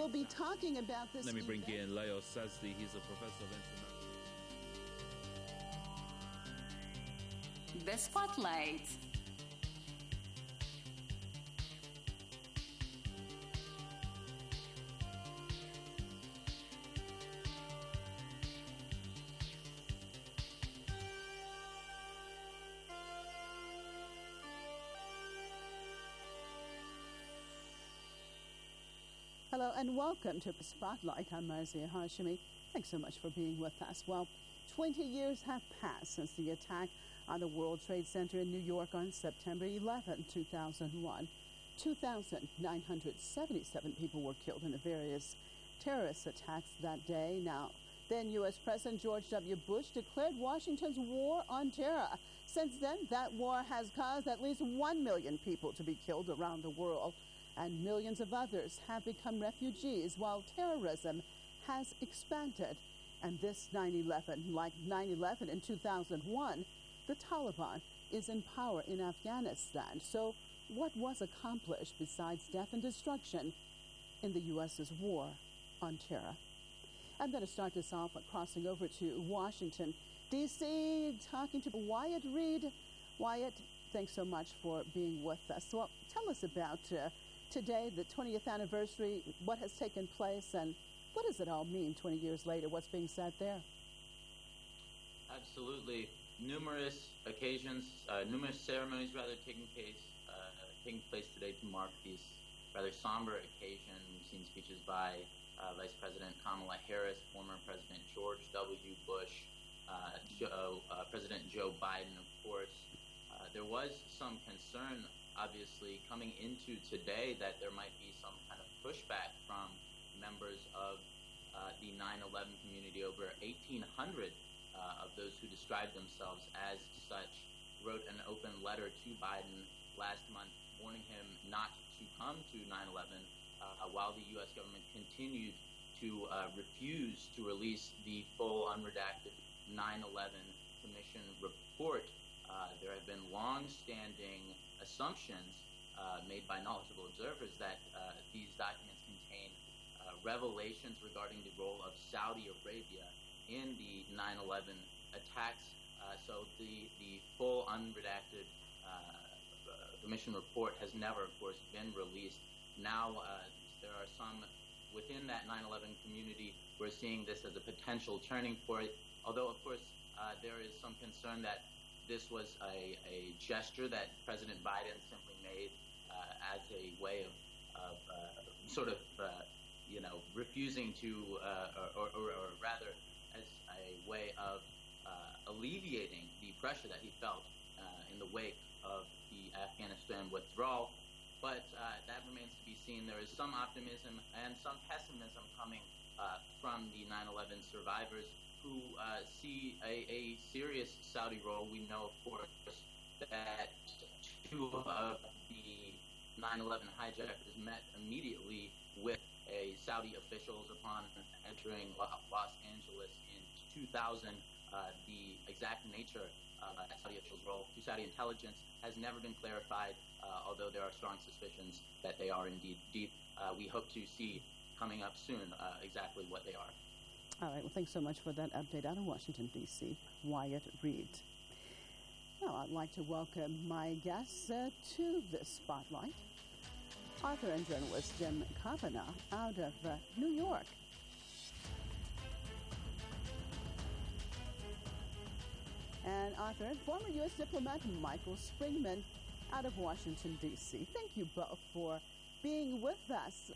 we'll be talking about this. Let me bring in Leo Sazdi. He's a professor of international. The Spotlight. Hello and welcome to the Spotlight. I'm Marzia Hashimi. Thanks so much for being with us. Well, 20 years have passed since the attack on the World Trade Center in New York on September 11, 2001. 2,977 people were killed in the various terrorist attacks that day. Now, then U.S. President George W. Bush declared Washington's war on terror. Since then, that war has caused at least 1 million people to be killed around the world, and millions of others have become refugees while terrorism has expanded. And this 9/11, like 9/11 in 2001, the Taliban is in power in Afghanistan. So what was accomplished besides death and destruction in the U.S.'s war on terror? I'm going to start this off by crossing over to Washington, D.C., talking to Wyatt Reed. Wyatt, thanks so much for being with us. Well, tell us about today, the 20th anniversary, what has taken place, and what does it all mean 20 years later? What's being said there? Absolutely. Numerous occasions, numerous ceremonies taking place today to mark these rather somber occasion. We've seen speeches by Vice President Kamala Harris, former President George W. Bush, President Joe Biden, of course. There was some concern, obviously, coming into today that there might be some kind of pushback from members of the 9/11 community. Over 1,800 of those who described themselves as such wrote an open letter to Biden last month warning him not to come to 9/11 while the U.S. government continued to refuse to release the full unredacted 9/11 Commission report. There have been long-standing assumptions made by knowledgeable observers that these documents contain revelations regarding the role of Saudi Arabia in the 9/11 attacks. So the full unredacted Commission report has never, of course, been released. Now there are some within that 9/11 community who are seeing this as a potential turning point, although, of course, there is some concern that this was a gesture that President Biden simply made as a way of refusing to, or rather as a way of alleviating the pressure that he felt in the wake of the Afghanistan withdrawal. But that remains to be seen. There is some optimism and some pessimism coming from the 9/11 survivors who see a serious Saudi role. We know, of course, that two of the 9/11 hijackers met immediately with Saudi officials upon entering Los Angeles in 2000. The exact nature of that Saudi officials' role to Saudi intelligence has never been clarified, although there are strong suspicions that they are indeed deep. We hope to see coming up soon exactly what they are. All right. Well, thanks so much for that update out of Washington, D.C., Wyatt Reed. Now, I'd like to welcome my guests to the Spotlight. Author and journalist Jim Kavanagh out of New York. And author and former U.S. diplomat Michael Springman out of Washington, D.C. Thank you both for being with us.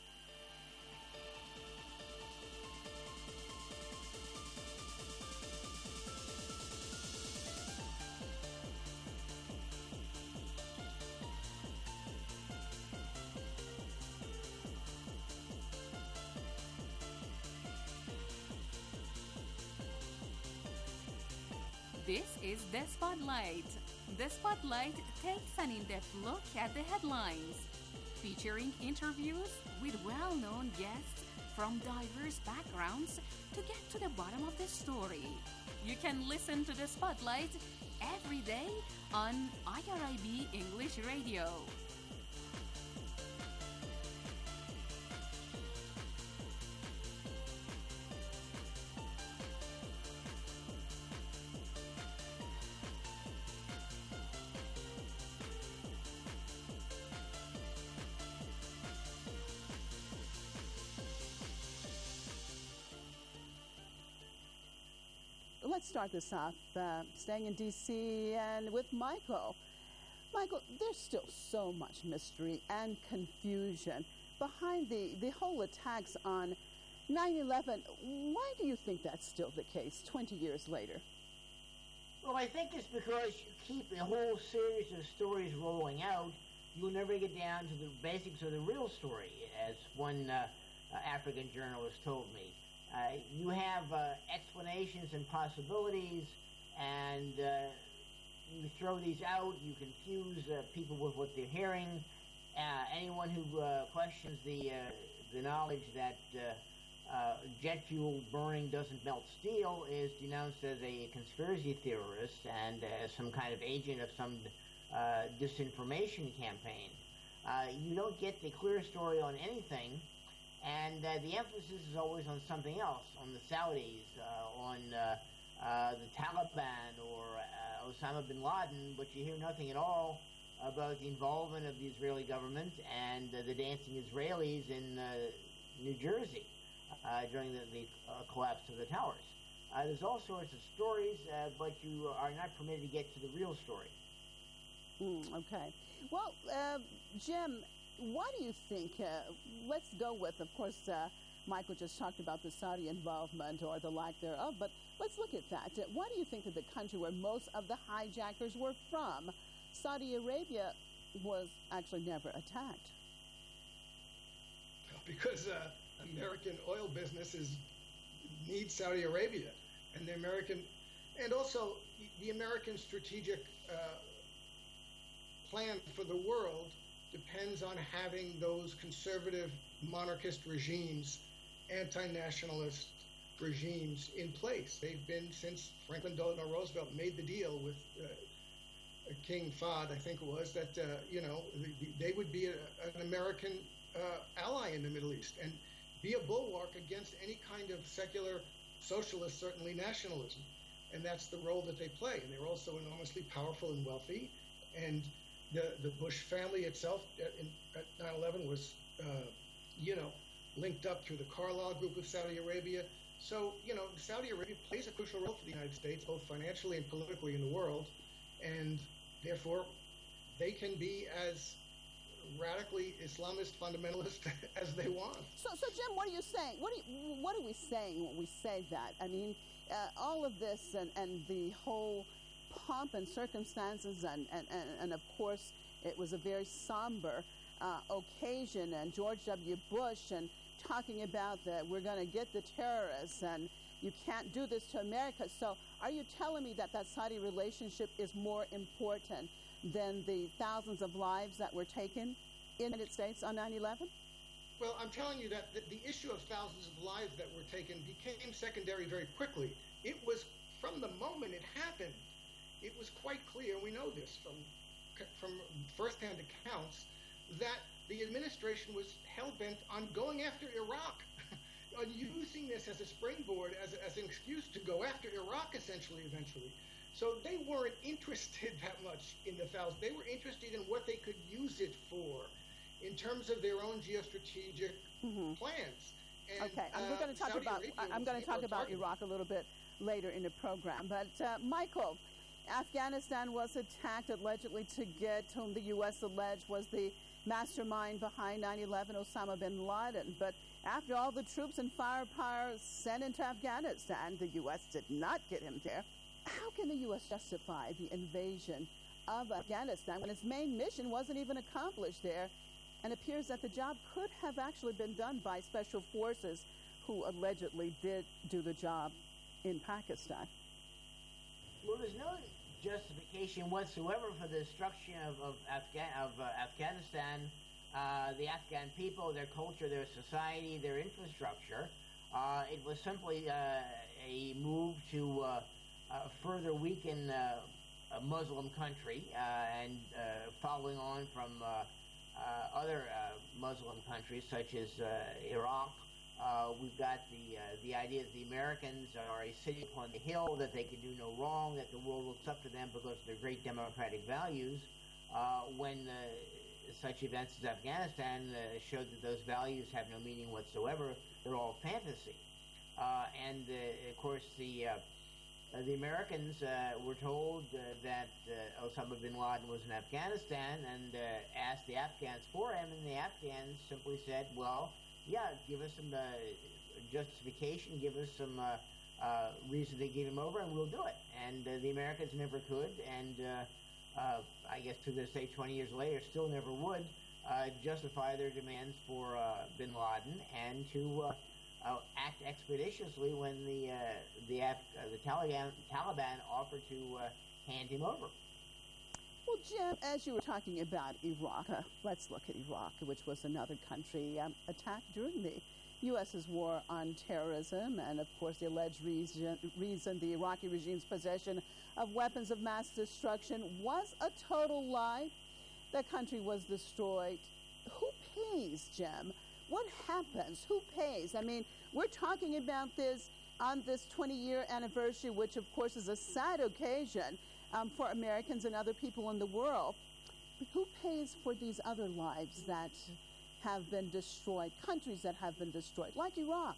This is The Spotlight. The Spotlight takes an in-depth look at the headlines, featuring interviews with well-known guests from diverse backgrounds to get to the bottom of the story. You can listen to The Spotlight every day on IRIB English Radio. let's start this off staying in D.C. and with Michael. Michael, there's still so much mystery and confusion behind the whole attacks on 9/11. Why do you think that's still the case 20 years later? Well, I think it's because you keep a whole series of stories rolling out. You'll never get down to the basics of the real story, as one African journalist told me. You have explanations and possibilities, and you throw these out, you confuse people with what they're hearing. Anyone who questions the knowledge that jet fuel burning doesn't melt steel is denounced as a conspiracy theorist and as some kind of agent of some disinformation campaign. You don't get the clear story on anything, and the emphasis is always on something else, on the Saudis, on the Taliban or Osama bin Laden, but you hear nothing at all about the involvement of the Israeli government and the dancing Israelis in New Jersey during the collapse of the towers. There's all sorts of stories, but you are not permitted to get to the real story. Okay. Well, Jim, why do you think, let's go with, of course, Michael just talked about the Saudi involvement or the lack thereof, but let's look at that. Why do you think that the country where most of the hijackers were from, Saudi Arabia, was actually never attacked? Because American oil businesses need Saudi Arabia, and the American, and also the American strategic plan for the world depends on having those conservative monarchist regimes, anti-nationalist regimes in place. They've been since Franklin Delano Roosevelt made the deal with King Fahd, I think it was, that they would be an American ally in the Middle East and be a bulwark against any kind of secular socialist, certainly nationalism. And that's the role that they play. And they're also enormously powerful and wealthy. And the Bush family itself at 9/11 was, linked up through the Carlyle Group of Saudi Arabia. So, Saudi Arabia plays a crucial role for the United States, both financially and politically in the world. And therefore, they can be as radically Islamist fundamentalist as they want. So Jim, what are you saying? What are we saying when we say that? I mean, all of this and the whole pomp and circumstances and of course it was a very somber occasion, and George W. Bush and talking about that we're going to get the terrorists and you can't do this to America. So are you telling me that Saudi relationship is more important than the thousands of lives that were taken in the United States on 9/11? Well, I'm telling you that the issue of thousands of lives that were taken became secondary very quickly. It was from the moment it happened, it was quite clear, and we know this from firsthand accounts, that the administration was hell-bent on going after Iraq, on using this as a springboard, as an excuse to go after Iraq, eventually. So they weren't interested that much in the thousands. They were interested in what they could use it for in terms of their own geostrategic plans. And, okay, we're going to talk about. I'm going to talk about Iraq a little bit later in the program. But Michael, Afghanistan was attacked allegedly to get whom the U.S. alleged was the mastermind behind 9/11, Osama bin Laden. But after all the troops and firepower sent into Afghanistan, the U.S. did not get him there. How can the U.S. justify the invasion of Afghanistan when its main mission wasn't even accomplished there? And it appears that the job could have actually been done by special forces who allegedly did do the job in Pakistan. Well, there's no justification whatsoever for the destruction of Afghanistan, the Afghan people, their culture, their society, their infrastructure. It was simply a move to further weaken a Muslim country and following on from other Muslim countries such as Iraq. We've got the idea that the Americans are a city upon the hill, that they can do no wrong, that the world looks up to them because of their great democratic values, when such events as Afghanistan showed that those values have no meaning whatsoever. They're all fantasy. And of course, the the Americans were told that Osama bin Laden was in Afghanistan and asked the Afghans for him, and the Afghans simply said, well, yeah, give us some justification, give us some reason to get him over, and we'll do it. And the Americans never could, and I guess to this day, 20 years later, still never would justify their demands for bin Laden and to act expeditiously when the Taliban offered to hand him over. Well, Jim, as you were talking about Iraq, let's look at Iraq, which was another country attacked during the U.S.'s war on terrorism, and of course the alleged reason the Iraqi regime's possession of weapons of mass destruction was a total lie. The country was destroyed. Who pays, Jim? What happens? Who pays? I mean, we're talking about this on this 20-year anniversary, which of course is a sad occasion for Americans and other people in the world. But who pays for these other lives that have been destroyed, countries that have been destroyed, like Iraq?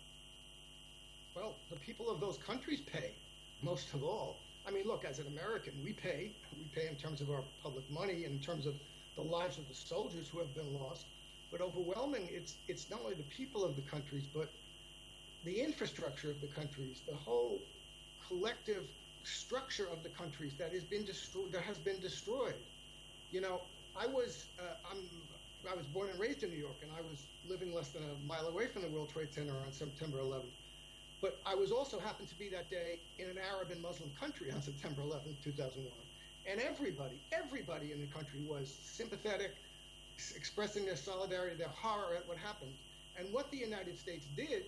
Well, the people of those countries pay, most of all. I mean, look, as an American, we pay. We pay in terms of our public money, in terms of the lives of the soldiers who have been lost. But overwhelming, it's not only the people of the countries, but the infrastructure of the countries, the whole collective structure of the countries that has been destroyed. You know, I was born and raised in New York, and I was living less than a mile away from the World Trade Center on September 11th. But I was also happened to be that day in an Arab and Muslim country on September 11th, 2001. And everybody in the country was sympathetic, expressing their solidarity, their horror at what happened. And what the United States did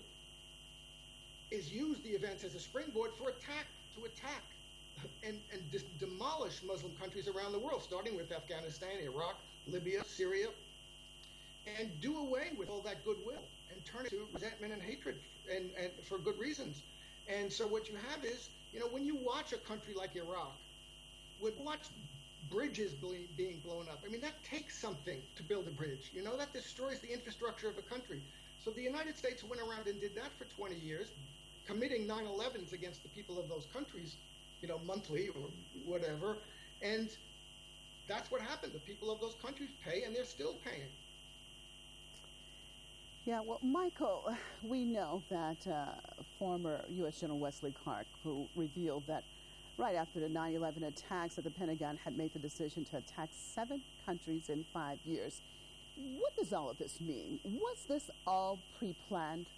is use the events as a springboard to attack and demolish Muslim countries around the world, starting with Afghanistan, Iraq, Libya, Syria, and do away with all that goodwill and turn it to resentment and hatred, and for good reasons. And so what you have is, you know, when you watch a country like Iraq, watch bridges being blown up. I mean, that takes something to build a bridge. You know, that destroys the infrastructure of a country. So the United States went around and did that for 20 years, committing 9/11s against the people of those countries, you know, monthly or whatever. And that's what happened. The people of those countries pay, and they're still paying. Yeah, well, Michael, we know that former U.S. General Wesley Clark, who revealed that right after the 9/11 attacks that the Pentagon had made the decision to attack 7 countries in 5 years. What does all of this mean? Was this all pre-planned?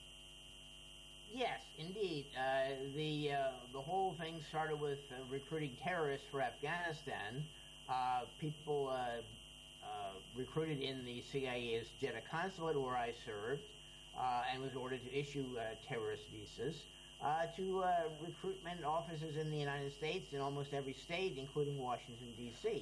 Yes, indeed. The whole thing started with recruiting terrorists for Afghanistan. People recruited in the CIA's Jeddah consulate, where I served, and was ordered to issue terrorist visas to recruitment offices in the United States in almost every state, including Washington, D.C.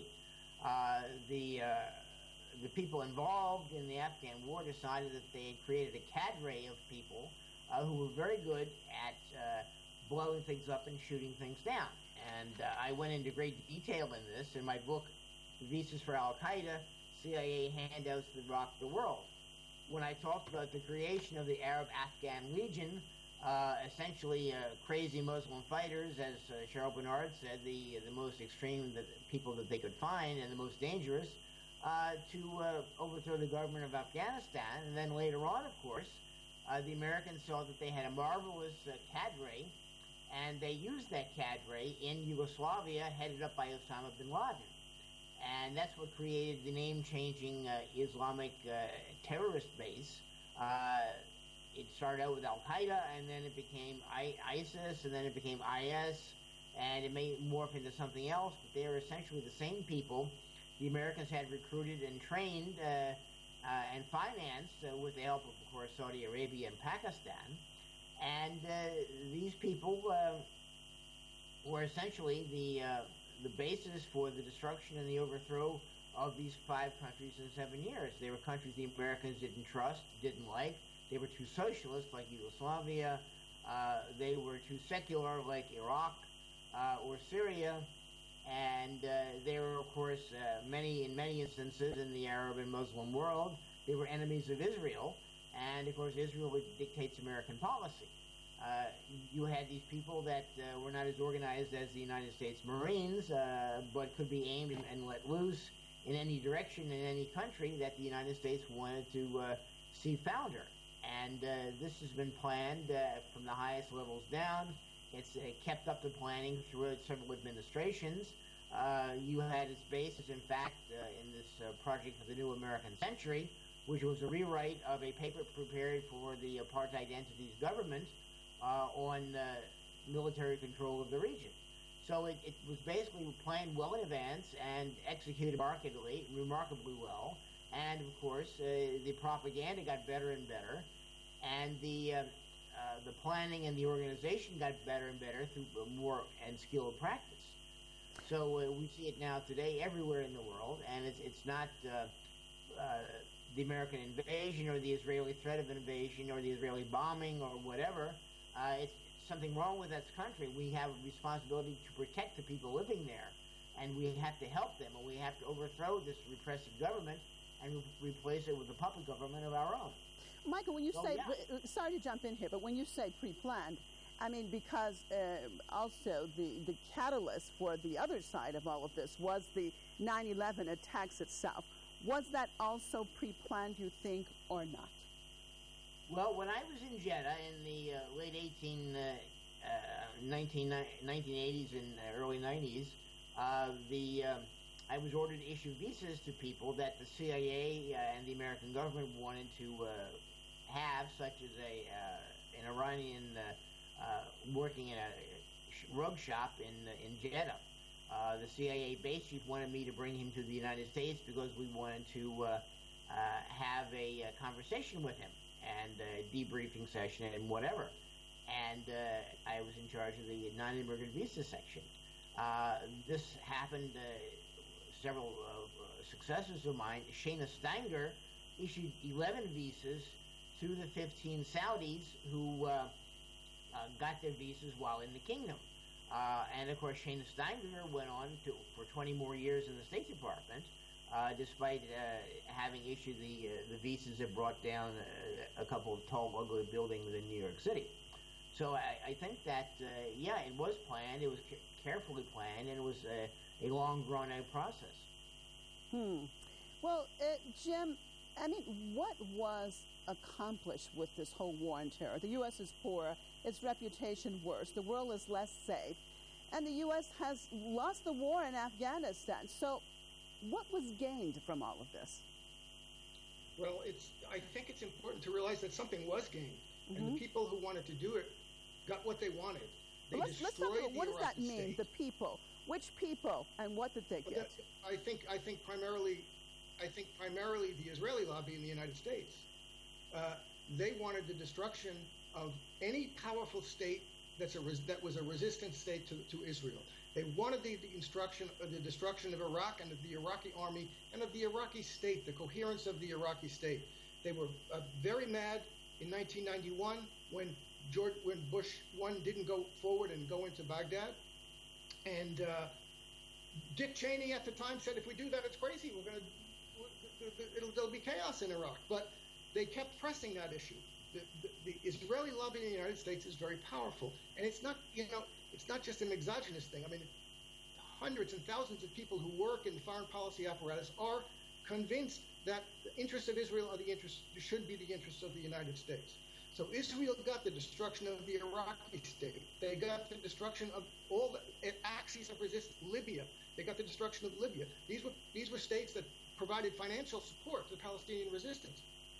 The people involved in the Afghan war decided that they had created a cadre of people who were very good at blowing things up and shooting things down. And I went into great detail in this in my book, Visas for Al-Qaeda, CIA Handouts That Rocked the World. When I talked about the creation of the Arab-Afghan Legion, essentially crazy Muslim fighters, as Cheryl Bernard said, the most extreme people that they could find and the most dangerous, to overthrow the government of Afghanistan. And then later on, of course, the Americans saw that they had a marvelous cadre, and they used that cadre in Yugoslavia, headed up by Osama bin Laden. And that's what created the name-changing Islamic terrorist base. It started out with Al-Qaeda, and then it became ISIS, and then it became IS, and it may morph into something else, but they are essentially the same people the Americans had recruited and trained and financed with the help of course, Saudi Arabia and Pakistan. And these people were essentially the basis for the destruction and the overthrow of these 5 countries in 7 years. They were countries the Americans didn't trust, didn't like. They were too socialist, like Yugoslavia. They were too secular, like Iraq or Syria. And they were, of course, in many instances in the Arab and Muslim world, they were enemies of Israel. And, of course, Israel dictates American policy. You had these people that were not as organized as the United States Marines, but could be aimed and let loose in any direction in any country that the United States wanted to see founder. And this has been planned from the highest levels down. It's kept up the planning through several administrations. You had its basis, in fact, in this project for the New American Century, which was a rewrite of a paper prepared for the apartheid entity's government on military control of the region. So it was basically planned well in advance and executed remarkably well. And, of course, the propaganda got better and better. And the planning and the organization got better and better through more and skilled practice. So we see it now today everywhere in the world, and it's not the American invasion or the Israeli threat of invasion or the Israeli bombing or whatever. It's something wrong with that country. We have a responsibility to protect the people living there, and we have to help them, and we have to overthrow this repressive government and replace it with a puppet government of our own. Michael, when you say, sorry to jump in here, but when you say pre-planned, I mean, because also the catalyst for the other side of all of this was the 9/11 attacks itself. Was that also pre-planned, you think, or not? Well, when I was in Jeddah in the late 1980s and early 90s, I was ordered to issue visas to people that the CIA and the American government wanted to have, such as an Iranian working in a rug shop in Jeddah. The CIA base chief wanted me to bring him to the United States because we wanted to have a conversation with him and a debriefing session and whatever. And I was in charge of the non-immigrant visa section. This happened, several successors of mine. Shana Stenger issued 11 visas to the 15 Saudis who got their visas while in the kingdom. And of course, Shana Stenger went on for 20 more years in the State Department, despite having issued the visas that brought down a couple of tall, ugly buildings in New York City. So I think that, it was planned. It was carefully planned, and it was a long, drawn-out process. Well, Jim, I mean, what was accomplished with this whole war on terror? The U.S. is poorer, its reputation worse, the world is less safe, and the U.S. has lost the war in Afghanistan. So what was gained from all of this? Well, I think it's important to realize that something was gained, and the people who wanted to do it got what they wanted. Let's talk about what does that mean, the people? Which people, and what did they get? I think primarily the Israeli lobby in the United States. They wanted the destruction of any powerful state that was a resistant state to Israel. They wanted the destruction of Iraq and of the Iraqi army and of the Iraqi state, the coherence of the Iraqi state. They were very mad in 1991 when Bush 1 didn't go forward and go into Baghdad. And Dick Cheney at the time said, if we do that, it's crazy. There'll be chaos in Iraq. But they kept pressing that issue. The Israeli lobby in the United States is very powerful, and it's not just an exogenous thing. I mean, hundreds and thousands of people who work in the foreign policy apparatus are convinced that the interests of Israel should be the interests of the United States. So Israel got the destruction of the Iraqi state. They got the destruction of all the axes of resistance. Libya. They got the destruction of Libya. These were states that provided financial support to the Palestinian resistance.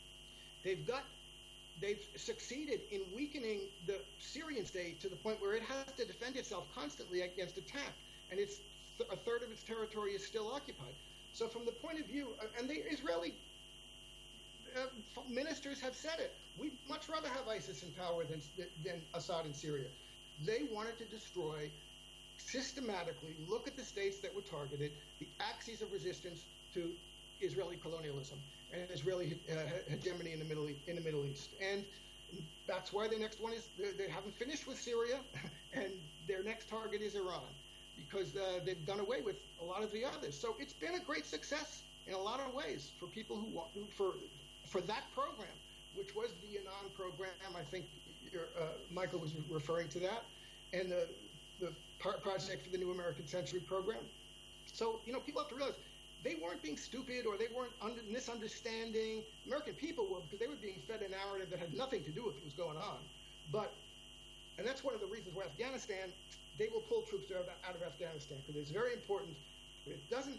They've succeeded in weakening the Syrian state to the point where it has to defend itself constantly against attack, and a third of its territory is still occupied. So from the point of view, and the Israeli ministers have said it, we'd much rather have ISIS in power than Assad in Syria. They wanted to destroy systematically, look at the states that were targeted, the axes of resistance to Israeli colonialism and Israeli hegemony in the Middle East. And that's why the next one is, they haven't finished with Syria, and their next target is Iran, because they've done away with a lot of the others. So it's been a great success in a lot of ways for people who want, for that program. which was the Anand program. I think Michael was referring to that, and the Project for the New American Century program. So, people have to realize they weren't being stupid or they weren't misunderstanding. American people were, because they were being fed a narrative that had nothing to do with what was going on. And that's one of the reasons why Afghanistan, they will pull troops out of Afghanistan, because it's very important. It doesn't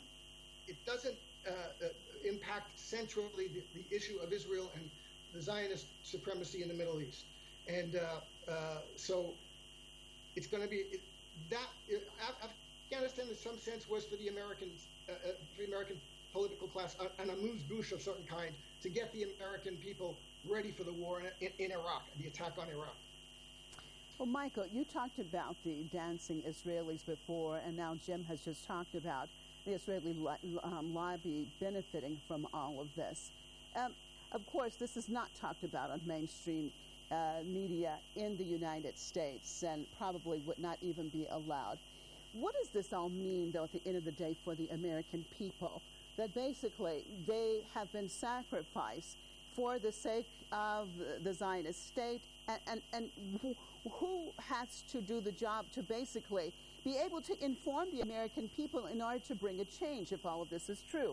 impact centrally the issue of Israel and the Zionist supremacy in the Middle East. And so it's going to be Afghanistan, in some sense, was for the American political class an amuse-bouche of certain kind to get the American people ready for the war in Iraq, the attack on Iraq. Well, Michael, you talked about the dancing Israelis before, and now Jim has just talked about the Israeli lobby benefiting from all of this. Of course, this is not talked about on mainstream media in the United States and probably would not even be allowed. What does this all mean, though, at the end of the day for the American people? That basically they have been sacrificed for the sake of the Zionist state, and who has to do the job to basically be able to inform the American people in order to bring a change if all of this is true?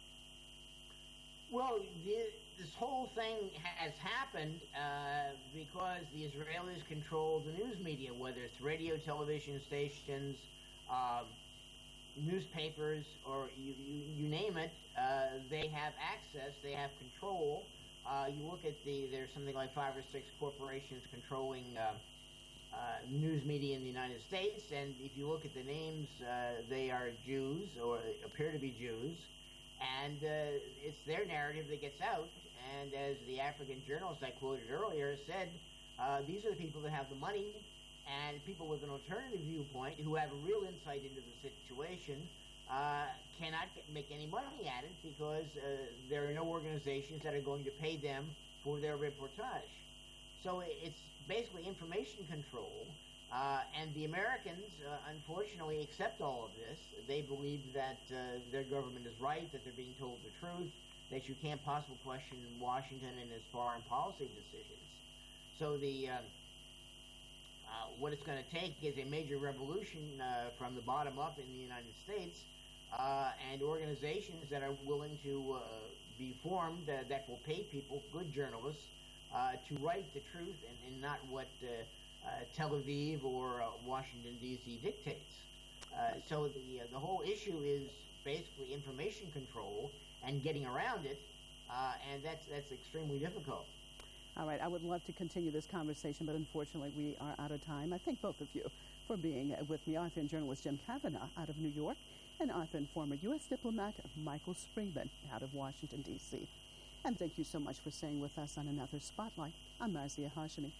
Well, this whole thing has happened because the Israelis control the news media, whether it's radio, television stations, newspapers, or you name it. They have access, they have control. You look at there's something like 5 or 6 corporations controlling news media in the United States, and if you look at the names, they are Jews, or appear to be Jews, and it's their narrative that gets out. And as the African journalist I quoted earlier said, these are the people that have the money, and people with an alternative viewpoint who have a real insight into the situation cannot make any money at it because there are no organizations that are going to pay them for their reportage. So it's basically information control, and the Americans, unfortunately, accept all of this. They believe that their government is right, that they're being told the truth, that you can't possibly question Washington and is foreign policy decisions. So what it's going to take is a major revolution from the bottom up in the United States, and organizations that are willing to be formed that will pay people, good journalists, to write the truth and not what Tel Aviv or Washington, D.C. dictates. So the whole issue is basically information control and getting around it, and that's extremely difficult. All right, I would love to continue this conversation, but unfortunately we are out of time. I thank both of you for being with me, author and journalist Jim Kavanagh out of New York, and author and former U.S. diplomat Michael Springman out of Washington, D.C. And thank you so much for staying with us on another Spotlight. I'm Marzieh Hashemi.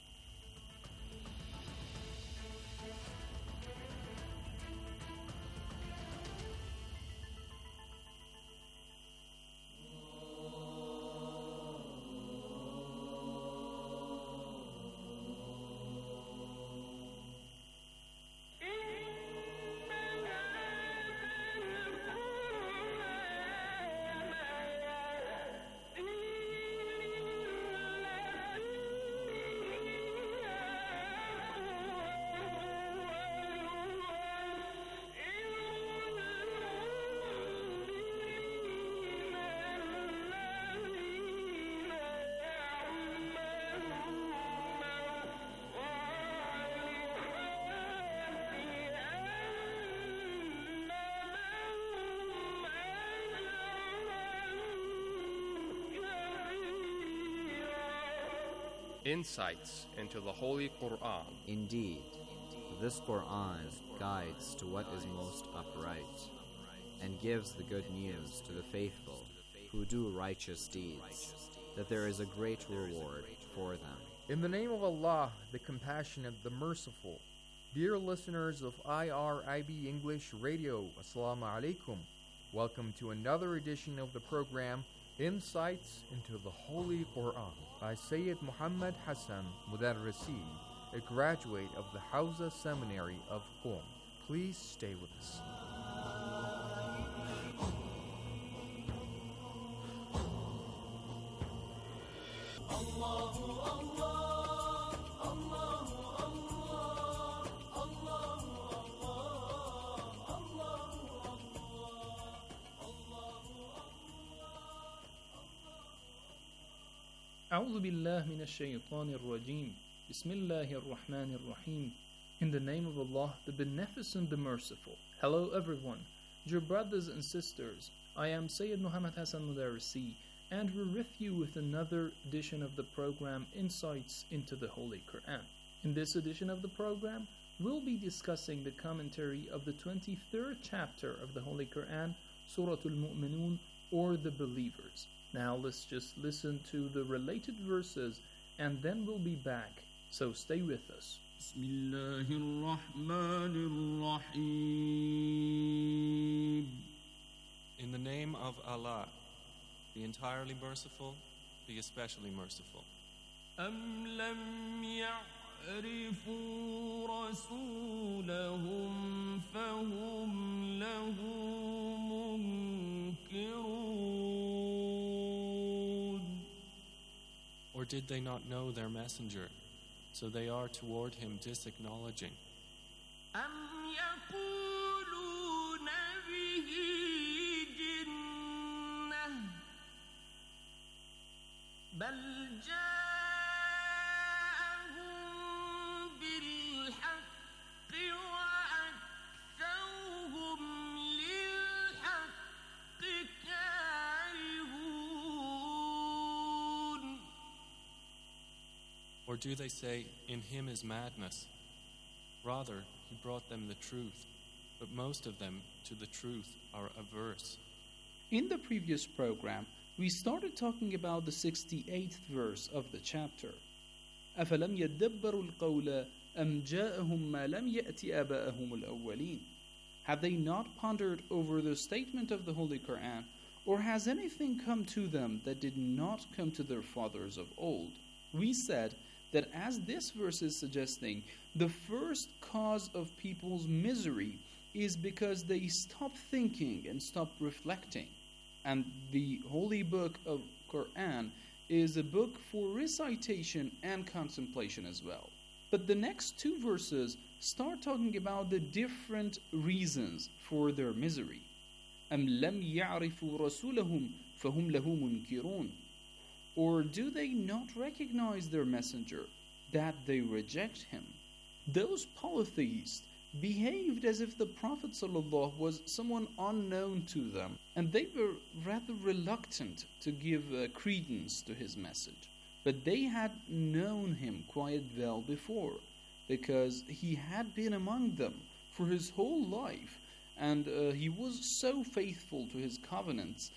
Insights into the Holy Quran. Indeed, this Quran guides to what is most upright, and gives the good news to the faithful who do righteous deeds, that there is a great reward for them. In the name of Allah, the Compassionate, the Merciful. Dear listeners of IRIB English Radio, Assalamu alaikum. Welcome to another edition of the program, Insights into the Holy Quran, by Sayyid Muhammad Hassan Mudarrisi, a graduate of the Hawza Seminary of Qom. Please stay with us. أعوذ بالله من الشيطان الرجيم. بسم الله الرحمن الرحيم. In the name of Allah, the Beneficent, the Merciful. Hello everyone, dear brothers and sisters. I am Sayyid Muhammad Hassan Mudarisi, and we're with you with another edition of the program Insights into the Holy Quran. In this edition of the program, we'll be discussing the commentary of the 23rd chapter of the Holy Quran, Surah Al-Mu'minun, or the Believers. Now let's just listen to the related verses and then we'll be back. So stay with us. In the name of Allah, the entirely merciful, the especially merciful. أَمْ لَمْ يَعْرِفُوا رَسُولَهُمْ فَهُمْ لَهُ مُنْكِرُونَ. Or did they not know their messenger, so they are toward him disacknowledging? أَمْ يَقُولُونَ بِهِ جِنَّةٌ بَلْ جَاءَهُم بِالْحَقِّ وَأَكْثَرُهُمْ لِلْحَقِّ كَارِهُونَ. Or do they say, in him is madness? Rather, he brought them the truth, but most of them to the truth are averse. In the previous program, we started talking about the 68th verse of the chapter. أَفَلَمْ يَدَّبَّرُوا الْقَوْلَ أَمْ جَاءَهُمْ مَا لَمْ يَأْتِ آبَاءَهُمُ الْأَوَّلِينَ. Have they not pondered over the statement of the Holy Quran, or has anything come to them that did not come to their fathers of old? We said that as this verse is suggesting, the first cause of people's misery is because they stop thinking and stop reflecting. And the holy book of Quran is a book for recitation and contemplation as well. But the next two verses start talking about the different reasons for their misery. أَمْ لَمْ يَعْرِفُوا رَسُولَهُمْ فَهُمْ لَهُ مُنْكِرُونَ. Or do they not recognize their messenger, that they reject him? Those polytheists behaved as if the Prophet ﷺ was someone unknown to them, and they were rather reluctant to give credence to his message. But they had known him quite well before, because he had been among them for his whole life, and he was so faithful to his covenants.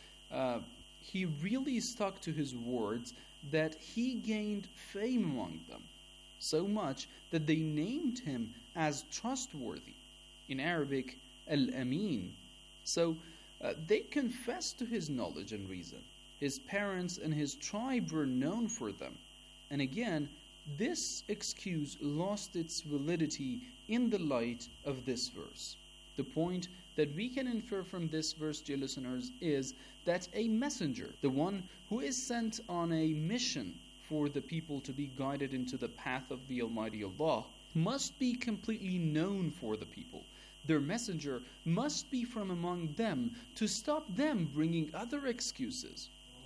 He really stuck to his words that he gained fame among them, so much that they named him as trustworthy. In Arabic, Al-Amin. So they confessed to his knowledge and reason. His parents and his tribe were known for them. And again, this excuse lost its validity in the light of this verse. The point that we can infer from this verse, dear listeners, is that a messenger, the one who is sent on a mission for the people to be guided into the path of the Almighty Allah, must be completely known for the people. Their messenger must be from among them to stop them bringing other excuses.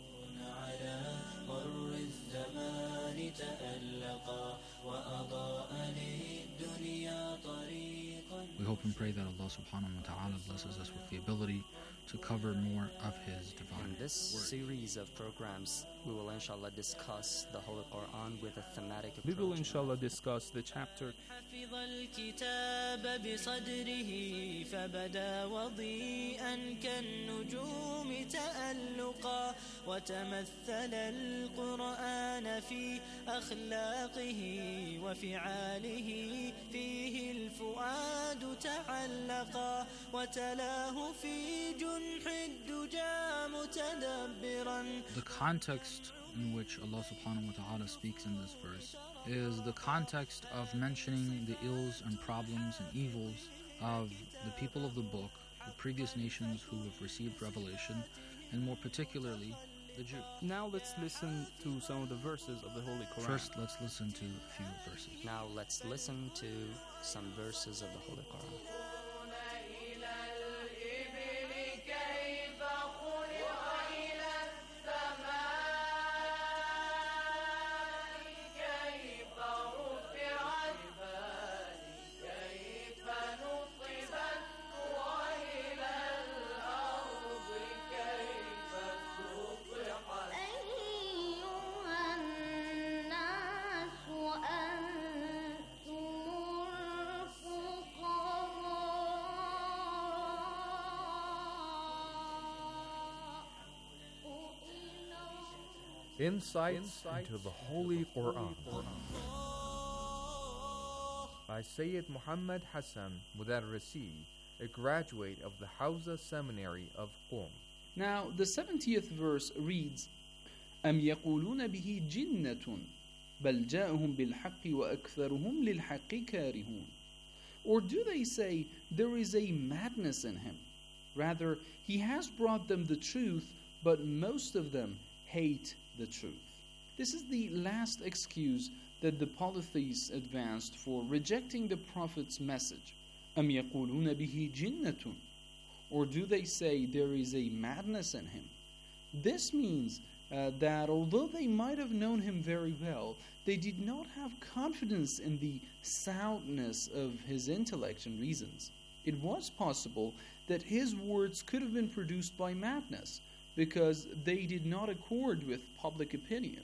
We hope and pray that Allah subhanahu wa ta'ala blesses us with the ability to cover more of His divine In this word. series of programs, we will inshallah discuss the Holy Quran with a thematic approach. We will inshallah discuss the chapter. حفظ الكتاب بصدره فبدا وضيئا كالنجوم تألقا وتمثل القرآن في أخلاقه وفعاله فيه الفؤاد تعلقا وتلاه في جنح الدجى متدبرا. The context in which Allah subhanahu wa ta'ala speaks in this verse is the context of mentioning the ills and problems and evils of the people of the book, the previous nations who have received revelation, and more particularly the Jew. Now let's listen to some of the verses of the Holy Quran. First, let's listen to a few verses. Now let's listen to some verses of the Holy Quran. Insights into the Holy Quran by Sayyid Muhammad Hassan Mudarrisi, a graduate of the Hawza Seminary of Qom. Now, the 70th verse reads, أَمْ يَقُولُونَ بِهِ جِنَّةٌ بَلْ جَاءَهُمْ بِالْحَقِّ وَأَكْثَرُهُمْ لِلْحَقِّ كَارِهُونَ. Or do they say there is a madness in him? Rather, he has brought them the truth, but most of them hate the truth. This is the last excuse that the polytheists advanced for rejecting the Prophet's message. أَمْ يَقُولُونَ بِهِ جِنَّةٌ. Or do they say there is a madness in him? This means that although they might have known him very well, they did not have confidence in the soundness of his intellect and reasons. It was possible that his words could have been produced by madness, because they did not accord with public opinion.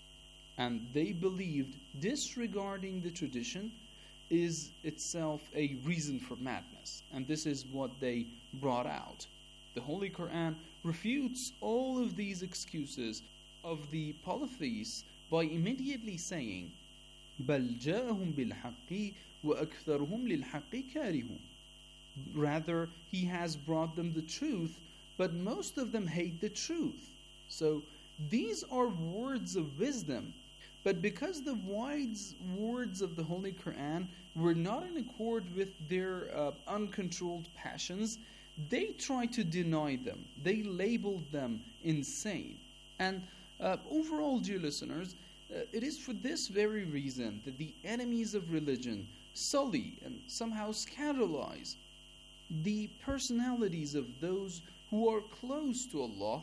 And they believed disregarding the tradition is itself a reason for madness. And this is what they brought out. The Holy Quran refutes all of these excuses of the polytheists by immediately saying, بَلْ جَاءَهُمْ بِالْحَقِّ وَأَكْثَرُهُمْ لِلْحَقِّ كَارِهُونَ. Rather, he has brought them the truth, but most of them hate the truth. So these are words of wisdom, but because the wise words of the Holy Quran were not in accord with their uncontrolled passions, they tried to deny them. They labeled them insane. And overall, dear listeners, it is for this very reason that the enemies of religion sully and somehow scandalize the personalities of those who are close to Allah,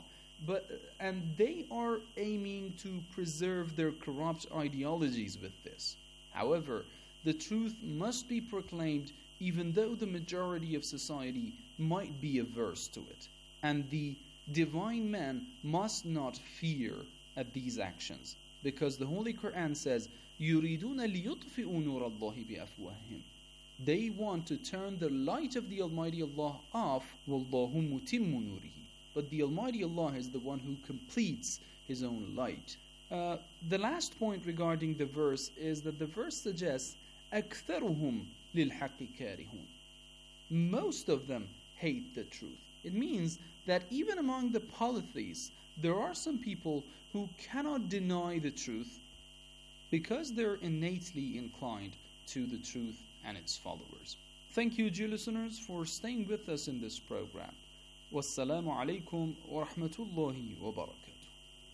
and they are aiming to preserve their corrupt ideologies with this. However, the truth must be proclaimed even though the majority of society might be averse to it. And the divine men must not fear at these actions, because the Holy Quran says, يُرِيدُونَ لِيُطْفِئُوا نُورَ اللَّهِ بِأَفْوَاهِهِمْ. They want to turn the light of the Almighty Allah off, وَاللَّهُ مُتِمُّ نُورِهِ. But the Almighty Allah is the one who completes His own light. The last point regarding the verse is that the verse suggests أَكْثَرُهُمْ لِلْحَقِّ كَارِهُونَ. Most of them hate the truth. It means that even among the polytheists, there are some people who cannot deny the truth because they're innately inclined to the truth and its followers. Thank you, dear listeners, for staying with us in this program. Wassalamu alaikum wa rahmatullahi wa barakatuh.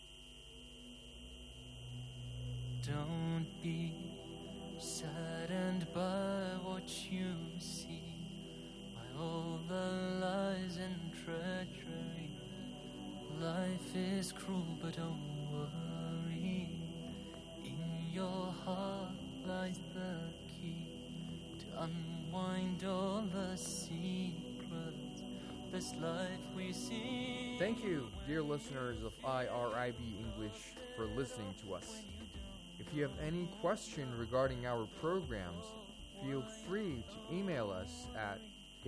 Don't be saddened by what you see, by all the lies and treachery. Life is cruel, but don't worry. In your heart lies the key to unwind all the secrets. This life we see. Thank you, dear listeners of IRIB English, for listening to us. If you have any question regarding our programs, feel free to email us at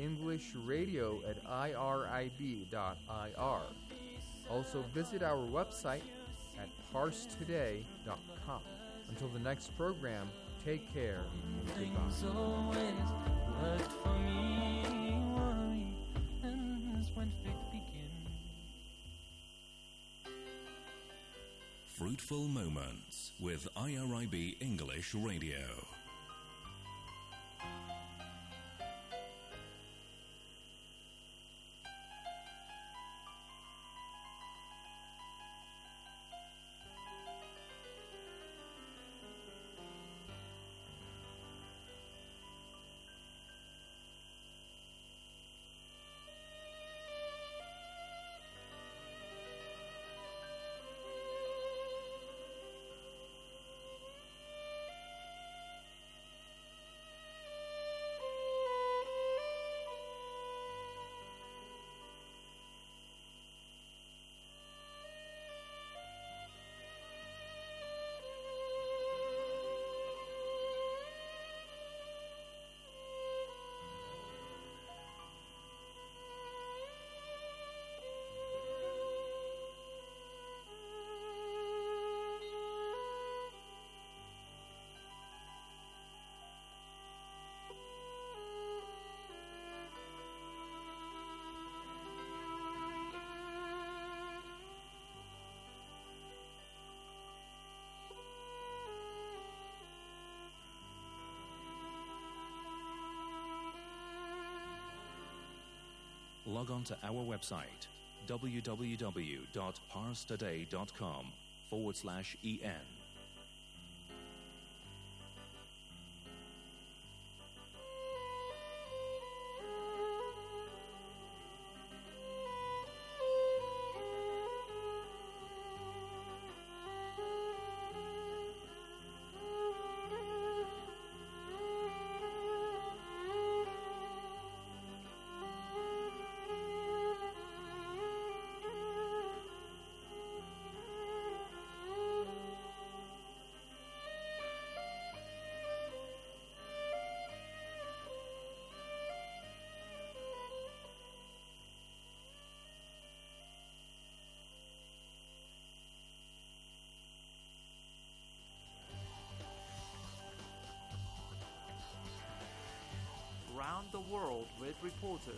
englishradio@irib.ir. Also visit our website at parstoday.com. Until the next program, take care and Things goodbye. always worked for me. Worry ends when faith begins. Fruitful Moments with IRIB English Radio. log on to our website www.parstoday.com/en. Around the world with reporters.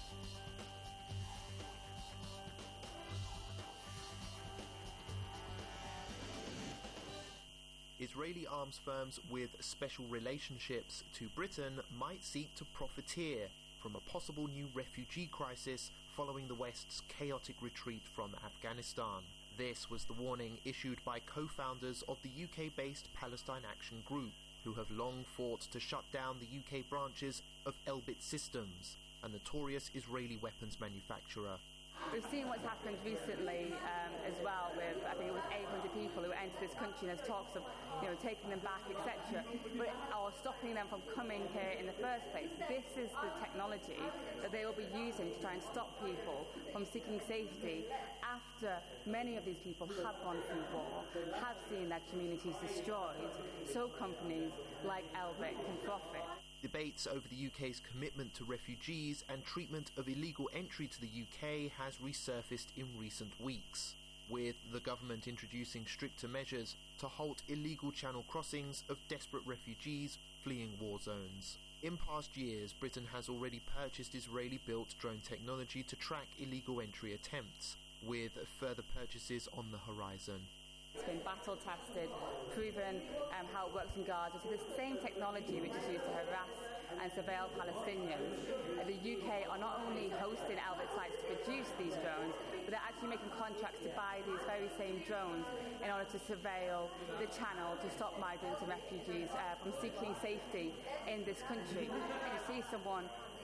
Israeli arms firms with special relationships to Britain might seek to profiteer from a possible new refugee crisis following the West's chaotic retreat from Afghanistan. This was the warning issued by co-founders of the UK-based Palestine Action Group, who have long fought to shut down the UK branches of Elbit Systems, a notorious Israeli weapons manufacturer. We've seen what's happened recently as well with, I think it was 800 people who entered this country, and there's talks of, taking them back, etc., or stopping them from coming here in the first place. This is the technology that they will be using to try and stop people from seeking safety after many of these people have gone through war, have seen their communities destroyed, so companies like Elbit can profit. Debates over the UK's commitment to refugees and treatment of illegal entry to the UK has resurfaced in recent weeks, with the government introducing stricter measures to halt illegal channel crossings of desperate refugees fleeing war zones. In past years, Britain has already purchased Israeli-built drone technology to track illegal entry attempts, with further purchases on the horizon. It's been battle-tested, proven how it works in Gaza. So the same technology which is used to harass and surveil Palestinians. The UK are not only hosting Elbit sites to produce these drones, but they're actually making contracts to buy these very same drones in order to surveil the channel to stop migrants and refugees from seeking safety in this country. If you see someone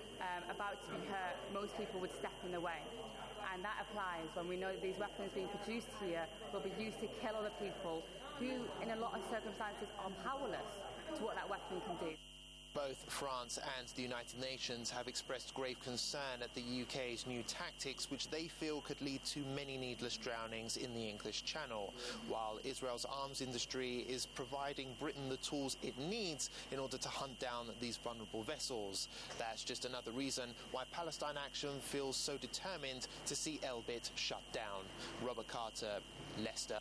about to be hurt, most people would step in the way. And that applies when we know that these weapons being produced here will be used to kill other people who, in a lot of circumstances, are powerless to what that weapon can do. Both France and the United Nations have expressed grave concern at the UK's new tactics, which they feel could lead to many needless drownings in the English Channel, while Israel's arms industry is providing Britain the tools it needs in order to hunt down these vulnerable vessels. That's just another reason why Palestine Action feels so determined to see Elbit shut down. Robert Carter, Leicester.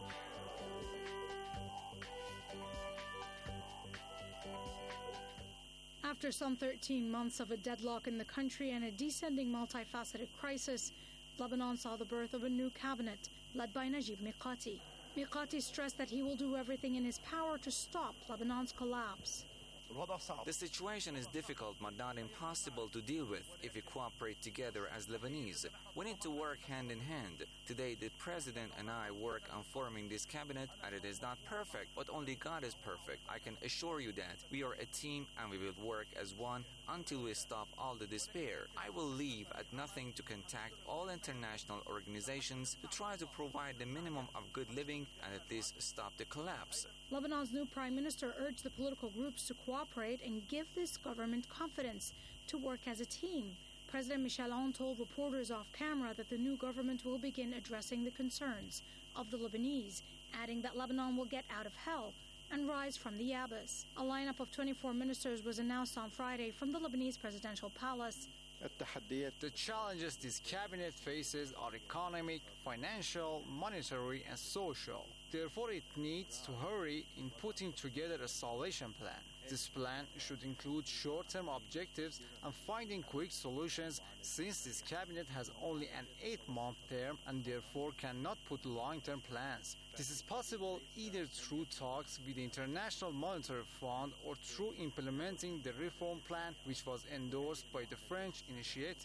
After some 13 months of a deadlock in the country and a descending multifaceted crisis, Lebanon saw the birth of a new cabinet led by Najib Mikati. Mikati stressed that he will do everything in his power to stop Lebanon's collapse. The situation is difficult but not impossible to deal with if we cooperate together as Lebanese. We need to work hand in hand. Today, the President and I work on forming this cabinet, and it is not perfect, but only God is perfect. I can assure you that we are a team and we will work as one until we stop all the despair. I will leave at nothing to contact all international organizations to try to provide the minimum of good living and at least stop the collapse. Lebanon's new prime minister urged the political groups to cooperate and give this government confidence to work as a team. President Michel Aoun told reporters off camera that the new government will begin addressing the concerns of the Lebanese, adding that Lebanon will get out of hell and rise from the abyss. A lineup of 24 ministers was announced on Friday from the Lebanese presidential palace. The challenges this cabinet faces are economic, financial, monetary, and social. Therefore, it needs to hurry in putting together a solution plan. This plan should include short-term objectives and finding quick solutions, since this cabinet has only an 8-month term and therefore cannot put long-term plans. This is possible either through talks with the International Monetary Fund or through implementing the reform plan which was endorsed by the French initiative.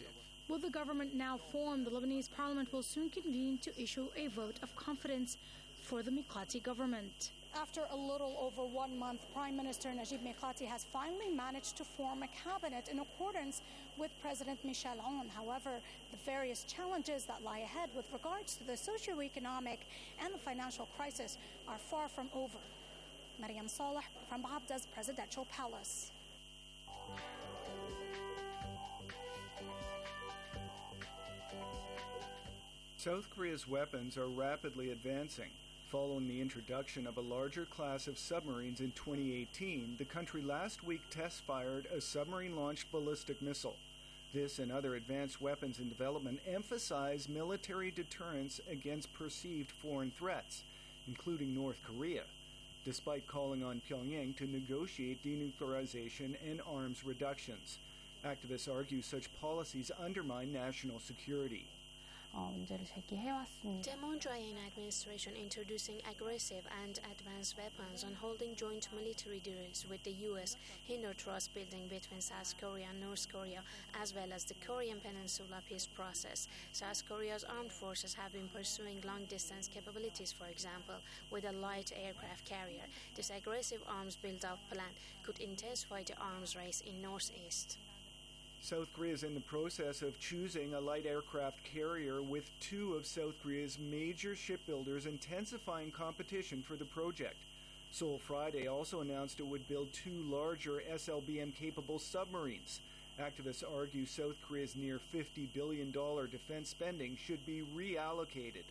With the government now formed, the Lebanese parliament will soon convene to issue a vote of confidence for the Mikati government. After a little over 1 month, Prime Minister Najib Mikati has finally managed to form a cabinet in accordance with President Michel Aoun. However, the various challenges that lie ahead with regards to the socio-economic and the financial crisis are far from over. Mariam Saleh from Abda's Presidential Palace. South Korea's weapons are rapidly advancing. Following the introduction of a larger class of submarines in 2018, the country last week test-fired a submarine-launched ballistic missile. This and other advanced weapons in development emphasize military deterrence against perceived foreign threats, including North Korea, despite calling on Pyongyang to negotiate denuclearization and arms reductions. Activists argue such policies undermine national security. 문제를 제기해왔습니다. Demonstrating administration introducing aggressive and advanced weapons and holding joint military drills with the U.S. hinder trust building between South Korea and North Korea, as well as the Korean Peninsula peace process. South Korea's armed forces have been pursuing long-distance capabilities, for example, with a light aircraft carrier. This aggressive arms build-out plan could intensify the arms race in Northeast. South Korea is in the process of choosing a light aircraft carrier, with two of South Korea's major shipbuilders intensifying competition for the project. Seoul Friday also announced it would build two larger SLBM-capable submarines. Activists argue South Korea's near $50 billion defense spending should be reallocated.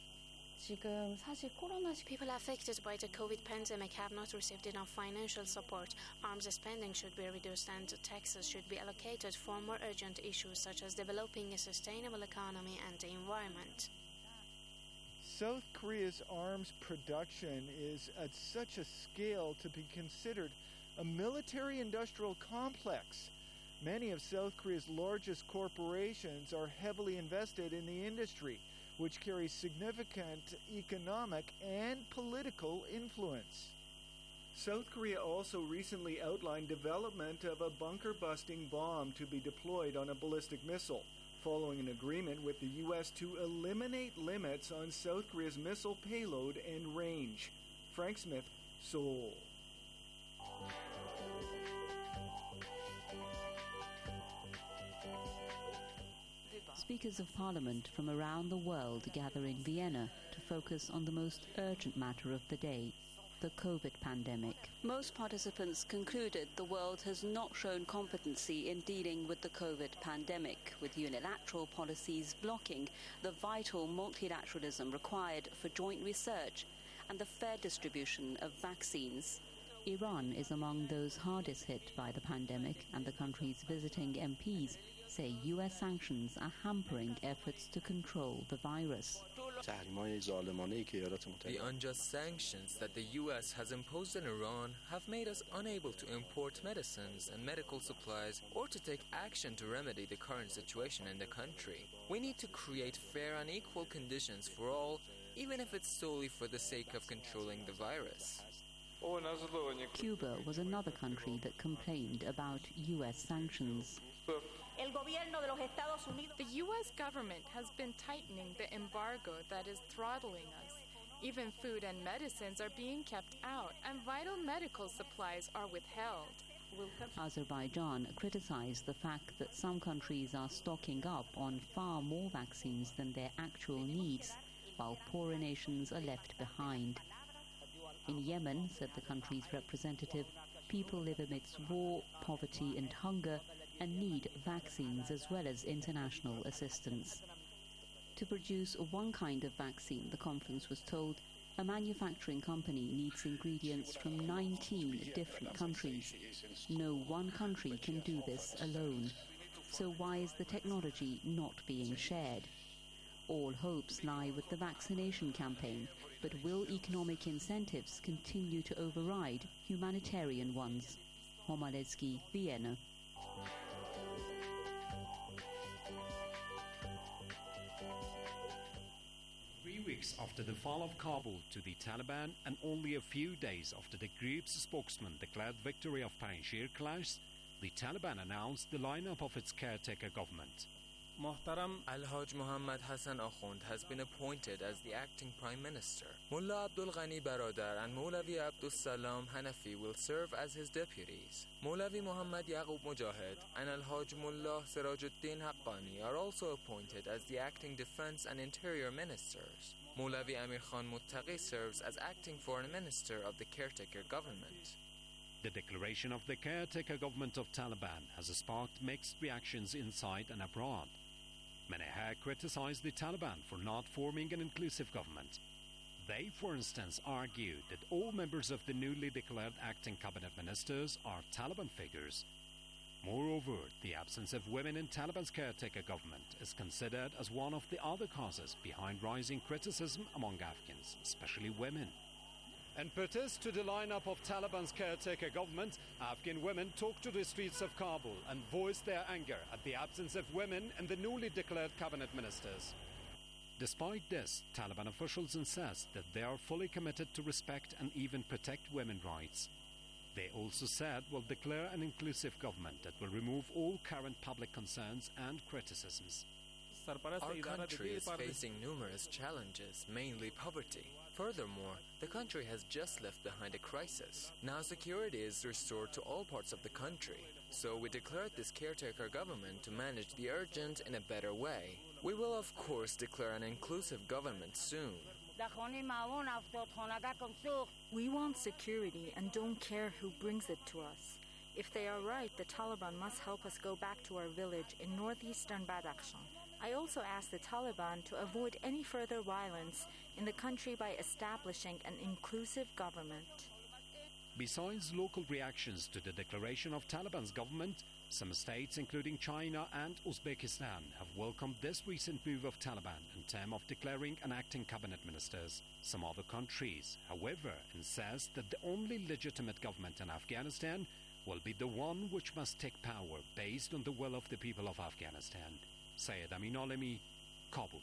지금 사실 코로나 People affected by the COVID pandemic have not received enough financial support. Arms spending should be reduced and taxes should be allocated for more urgent issues such as developing a sustainable economy and the environment. South Korea's arms production is at such a scale to be considered a military-industrial complex. Many of South Korea's largest corporations are heavily invested in the industry, which carries significant economic and political influence. South Korea also recently outlined development of a bunker-busting bomb to be deployed on a ballistic missile, following an agreement with the U.S. to eliminate limits on South Korea's missile payload and range. Frank Smith, Seoul. Speakers of Parliament from around the world gather in Vienna to focus on the most urgent matter of the day, the COVID pandemic. Most participants concluded the world has not shown competency in dealing with the COVID pandemic, with unilateral policies blocking the vital multilateralism required for joint research and the fair distribution of vaccines. Iran is among those hardest hit by the pandemic, and the country's visiting MPs say U.S. sanctions are hampering efforts to control the virus. The unjust sanctions that the U.S. has imposed on Iran have made us unable to import medicines and medical supplies or to take action to remedy the current situation in the country. We need to create fair and equal conditions for all, even if it's solely for the sake of controlling the virus. Cuba was another country that complained about U.S. sanctions. The U.S. government has been tightening the embargo that is throttling us. Even food and medicines are being kept out, and vital medical supplies are withheld. Azerbaijan criticized the fact that some countries are stocking up on far more vaccines than their actual needs, while poorer nations are left behind. In Yemen, said the country's representative, people live amidst war, poverty and hunger, and need vaccines as well as international assistance. To produce one kind of vaccine, the conference was told, a manufacturing company needs ingredients from 19 different countries. No one country can do this alone. So why is the technology not being shared? All hopes lie with the vaccination campaign, but will economic incentives continue to override humanitarian ones? Homaletsky, Vienna. 3 weeks after the fall of Kabul to the Taliban and only a few days after the group's spokesman declared victory of Panjshir clash, the Taliban announced the lineup of its caretaker government. Al-Hajj Muhammad Hassan Akhund has been appointed as the acting Prime Minister. Mullah Abdul Ghani Baradar and Mawlavi Abdul Salam Hanafi will serve as his deputies. Mawlavi Muhammad Yaqub Mujahid and Al-Hajj Mullah Sirajuddin Haqqani are also appointed as the acting Defense and Interior Ministers. Mawlavi Amir Khan Muttaqi serves as acting Foreign Minister of the caretaker government. The declaration of the caretaker government of Taliban has sparked mixed reactions inside and abroad. Many have criticized the Taliban for not forming an inclusive government. They, for instance, argued that all members of the newly declared acting cabinet ministers are Taliban figures. Moreover, the absence of women in Taliban's caretaker government is considered as one of the other causes behind rising criticism among Afghans, especially women. In protest to the lineup of Taliban's caretaker government, Afghan women took to the streets of Kabul and voiced their anger at the absence of women in the newly declared cabinet ministers. Despite this, Taliban officials insist that they are fully committed to respect and even protect women's rights. They also said will declare an inclusive government that will remove all current public concerns and criticisms. Our country is facing numerous challenges, mainly poverty. Furthermore, the country has just left behind a crisis. Now security is restored to all parts of the country. So we declared this caretaker government to manage the urgent in a better way. We will of course declare an inclusive government soon. We want security and don't care who brings it to us. If they are right, the Taliban must help us go back to our village in northeastern Badakhshan. I also ask the Taliban to avoid any further violence in the country by establishing an inclusive government. Besides local reactions to the declaration of Taliban's government, some states, including China and Uzbekistan, have welcomed this recent move of Taliban in terms of declaring and acting cabinet ministers. Some other countries, however, insist that the only legitimate government in Afghanistan will be the one which must take power based on the will of the people of Afghanistan. Syed Amin Alemi, Kabul.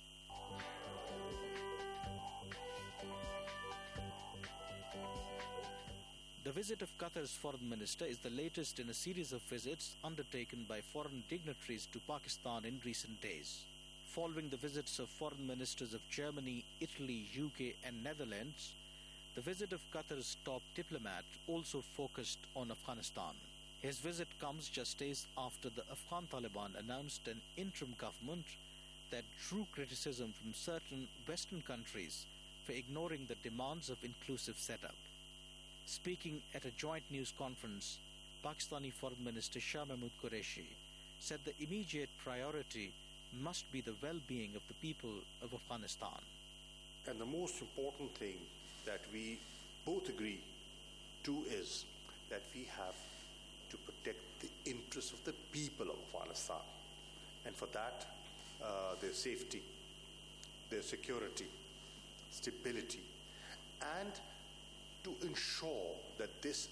The visit of Qatar's foreign minister is the latest in a series of visits undertaken by foreign dignitaries to Pakistan in recent days. Following the visits of foreign ministers of Germany, Italy, UK and Netherlands, the visit of Qatar's top diplomat also focused on Afghanistan. His visit comes just days after the Afghan Taliban announced an interim government that drew criticism from certain Western countries for ignoring the demands of inclusive setup. Speaking at a joint news conference, Pakistani Foreign Minister Shah Mahmood Qureshi said the immediate priority must be the well-being of the people of Afghanistan. And the most important thing that we both agree to is that we have to protect the interests of the people of Afghanistan. And for that, their safety, their security, stability, and to ensure that this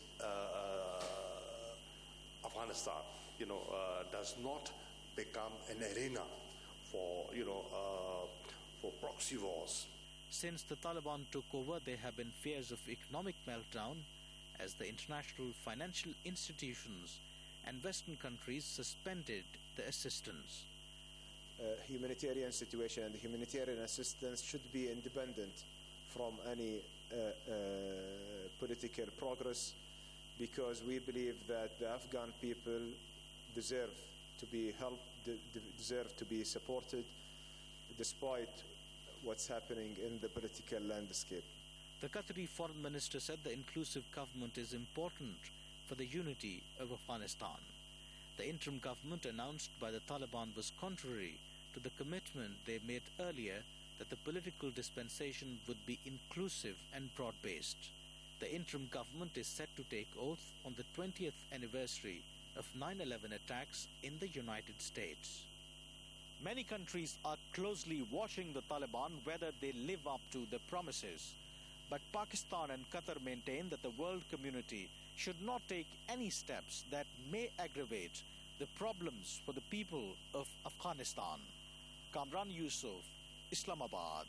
Afghanistan, does not become an arena for proxy wars. Since the Taliban took over, there have been fears of economic meltdown as the international financial institutions and Western countries suspended the assistance. Humanitarian situation and humanitarian assistance should be independent from any political progress, because we believe that the Afghan people deserve to be helped, deserve to be supported, despite what's happening in the political landscape. The Qatari foreign minister said the inclusive government is important for the unity of Afghanistan. The interim government announced by the Taliban was contrary to the commitment they made earlier that the political dispensation would be inclusive and broad-based. The interim government is set to take oath on the 20th anniversary of 9/11 attacks in the United States. Many countries are closely watching the Taliban whether they live up to their promises. But Pakistan and Qatar maintain that the world community should not take any steps that may aggravate the problems for the people of Afghanistan. Kamran Yusuf, Islamabad.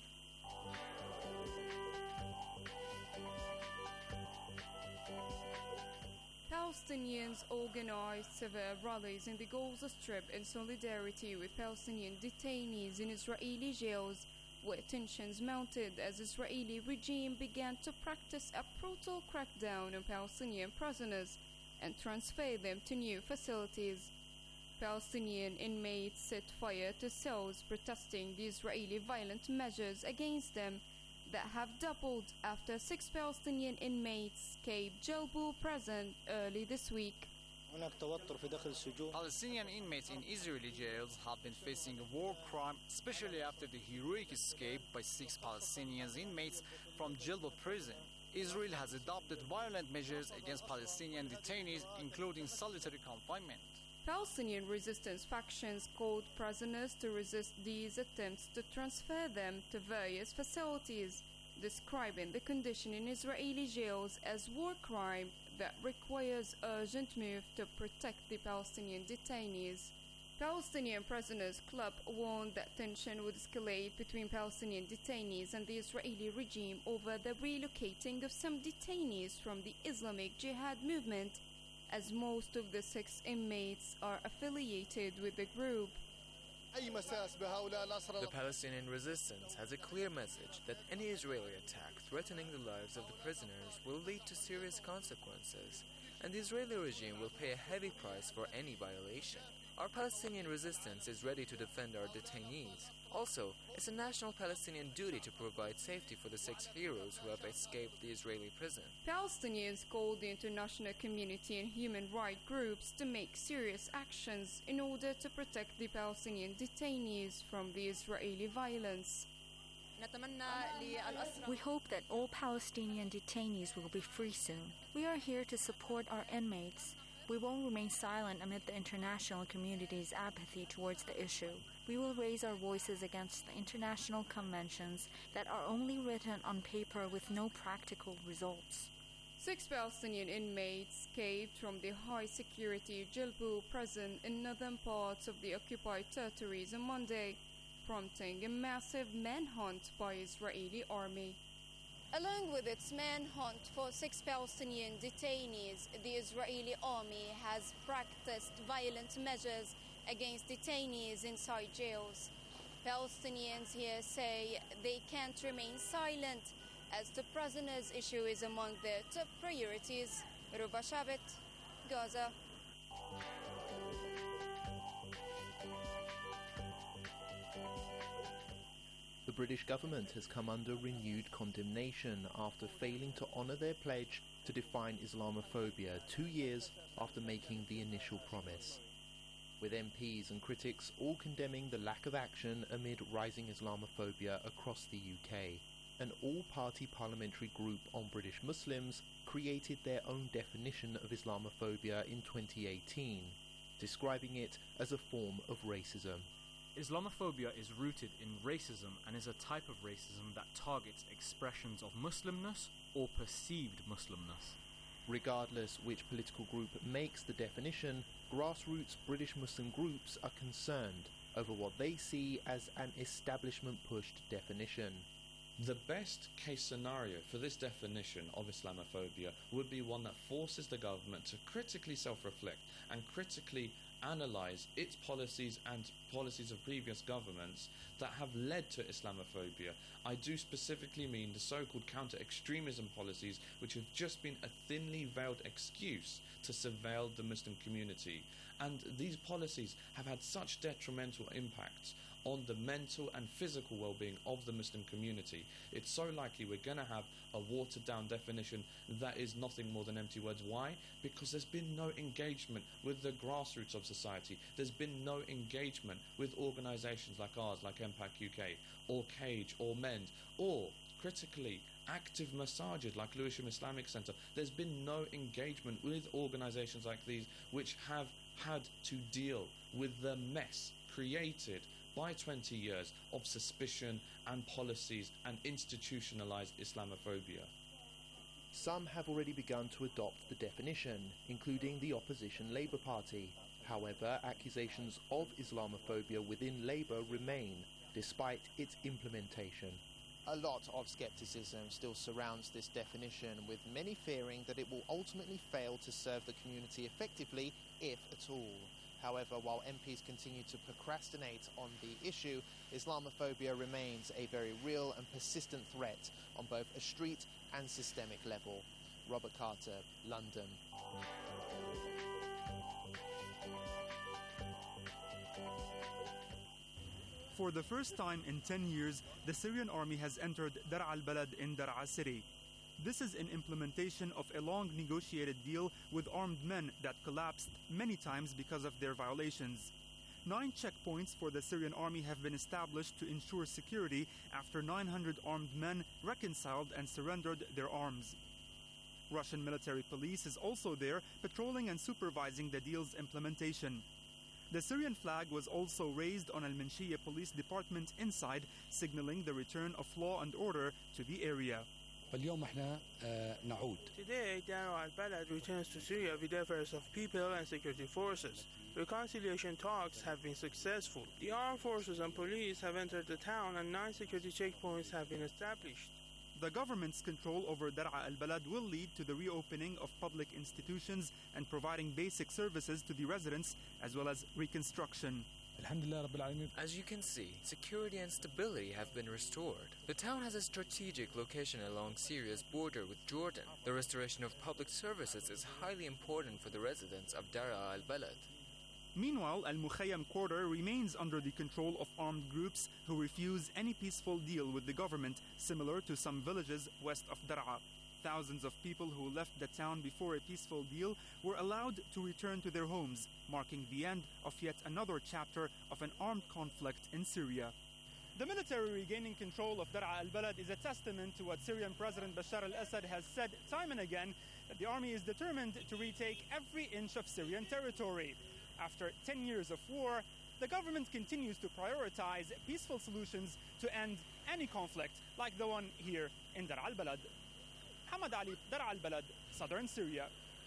Palestinians organized several rallies in the Gaza Strip in solidarity with Palestinian detainees in Israeli jails, where tensions mounted as Israeli regime began to practice a brutal crackdown on Palestinian prisoners and transfer them to new facilities. Palestinian inmates set fire to cells protesting the Israeli violent measures against them that have doubled after 6 Palestinian inmates escaped Jelbu prison early this week. Palestinian inmates in Israeli jails have been facing a war crime, especially after the heroic escape by 6 Palestinian inmates from Jelbu prison. Israel has adopted violent measures against Palestinian detainees, including solitary confinement. Palestinian resistance factions called prisoners to resist these attempts to transfer them to various facilities, describing the condition in Israeli jails as war crime that requires urgent move to protect the Palestinian detainees. Palestinian Prisoners Club warned that tension would escalate between Palestinian detainees and the Israeli regime over the relocating of some detainees from the Islamic Jihad movement, as most of the 6 inmates are affiliated with the group. The Palestinian resistance has a clear message that any Israeli attack threatening the lives of the prisoners will lead to serious consequences, and the Israeli regime will pay a heavy price for any violation. Our Palestinian resistance is ready to defend our detainees. Also, it's a national Palestinian duty to provide safety for the 6 heroes who have escaped the Israeli prison. Palestinians called the international community and human rights groups to make serious actions in order to protect the Palestinian detainees from the Israeli violence. We hope that all Palestinian detainees will be free soon. We are here to support our inmates. We won't remain silent amid the international community's apathy towards the issue. We will raise our voices against the international conventions that are only written on paper with no practical results. 6 Palestinian inmates escaped from the high-security Jelbu prison in northern parts of the occupied territories on Monday, prompting a massive manhunt by Israeli army. Along with its manhunt for 6 Palestinian detainees, the Israeli army has practiced violent measures against detainees inside jails. Palestinians here say they can't remain silent as the prisoners' issue is among their top priorities. Ruba Shabit, Gaza. The British government has come under renewed condemnation after failing to honour their pledge to define Islamophobia 2 years after making the initial promise. With MPs and critics all condemning the lack of action amid rising Islamophobia across the UK, an all-party parliamentary group on British Muslims created their own definition of Islamophobia in 2018, describing it as a form of racism. Islamophobia is rooted in racism and is a type of racism that targets expressions of Muslimness or perceived Muslimness. Regardless which political group makes the definition, grassroots British Muslim groups are concerned over what they see as an establishment-pushed definition. The best case scenario for this definition of Islamophobia would be one that forces the government to critically self-reflect and critically analyse its policies and policies of previous governments that have led to Islamophobia. I do specifically mean the so-called counter-extremism policies, which have just been a thinly veiled excuse to surveil the Muslim community. And these policies have had such detrimental impacts on the mental and physical well-being of the Muslim community. It's so likely we're going to have a watered-down definition that is nothing more than empty words. Why? Because there's been no engagement with the grassroots of society. There's been no engagement with organisations like ours, like MPAC UK, or CAGE, or MEND, or, critically, active massages like Lewisham Islamic Centre. There's been no engagement with organisations like these which have had to deal with the mess created by 20 years of suspicion and policies and institutionalised Islamophobia. Some have already begun to adopt the definition, including the opposition Labour Party. However, accusations of Islamophobia within Labour remain, despite its implementation. A lot of skepticism still surrounds this definition, with many fearing that it will ultimately fail to serve the community effectively, if at all. However, while MPs continue to procrastinate on the issue, Islamophobia remains a very real and persistent threat on both a street and systemic level. Robert Carter, London. For the first time in 10 years, the Syrian army has entered Dar al-Balad in Daraa city. This is in implementation of a long negotiated deal with armed men that collapsed many times because of their violations. 9 checkpoints for the Syrian army have been established to ensure security after 900 armed men reconciled and surrendered their arms. Russian military police is also there, patrolling and supervising the deal's implementation. The Syrian flag was also raised on Al-Manshiyah police department inside, signaling the return of law and order to the area. Today, Daraa al-Balad returns to Syria with efforts of people and security forces. Reconciliation talks have been successful. The armed forces and police have entered the town and 9 security checkpoints have been established. The government's control over Daraa al-Balad will lead to the reopening of public institutions and providing basic services to the residents, as well as reconstruction. As you can see, security and stability have been restored. The town has a strategic location along Syria's border with Jordan. The restoration of public services is highly important for the residents of Daraa al-Balad. Meanwhile, Al-Mukhayyam quarter remains under the control of armed groups who refuse any peaceful deal with the government, similar to some villages west of Daraa. Thousands of people who left the town before a peaceful deal were allowed to return to their homes, marking the end of yet another chapter of an armed conflict in Syria. The military regaining control of Daraa al-Balad is a testament to what Syrian President Bashar al-Assad has said time and again, that the army is determined to retake every inch of Syrian territory. After 10 years of war, the government continues to prioritize peaceful solutions to end any conflict, like the one here in Daraa al-Balad. Hamad Ali, Daraa al-Balad, southern Syria.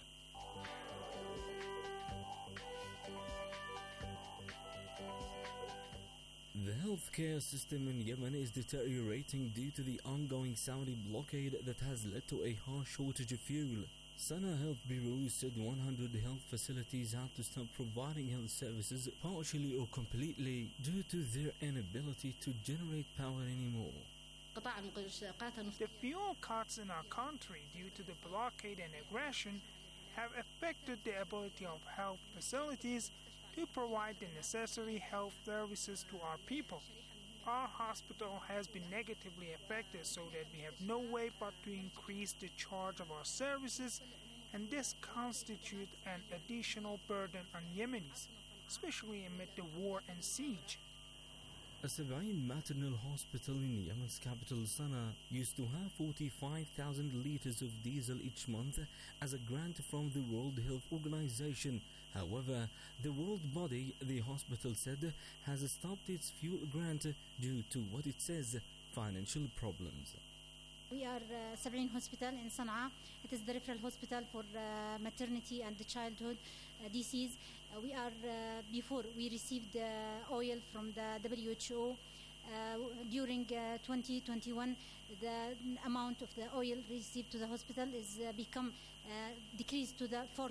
The healthcare system in Yemen is deteriorating due to the ongoing Saudi blockade that has led to a harsh shortage of fuel. Sana Health Bureau said 100 health facilities had to stop providing health services partially or completely due to their inability to generate power anymore. The fuel cuts in our country due to the blockade and aggression have affected the ability of health facilities to provide the necessary health services to our people. Our hospital has been negatively affected so that we have no way but to increase the charge of our services, and this constitutes an additional burden on Yemenis, especially amid the war and siege. A Sabain maternal hospital in Yemen's capital Sana'a used to have 45,000 liters of diesel each month as a grant from the World Health Organization. However, the world body, the hospital said, has stopped its fuel grant due to what it says financial problems. We are Sabain Hospital in Sana'a. It is the referral hospital for maternity and childhood disease. Before we received oil from the WHO. During 2021, the amount of the oil received to the hospital is decreased to the 4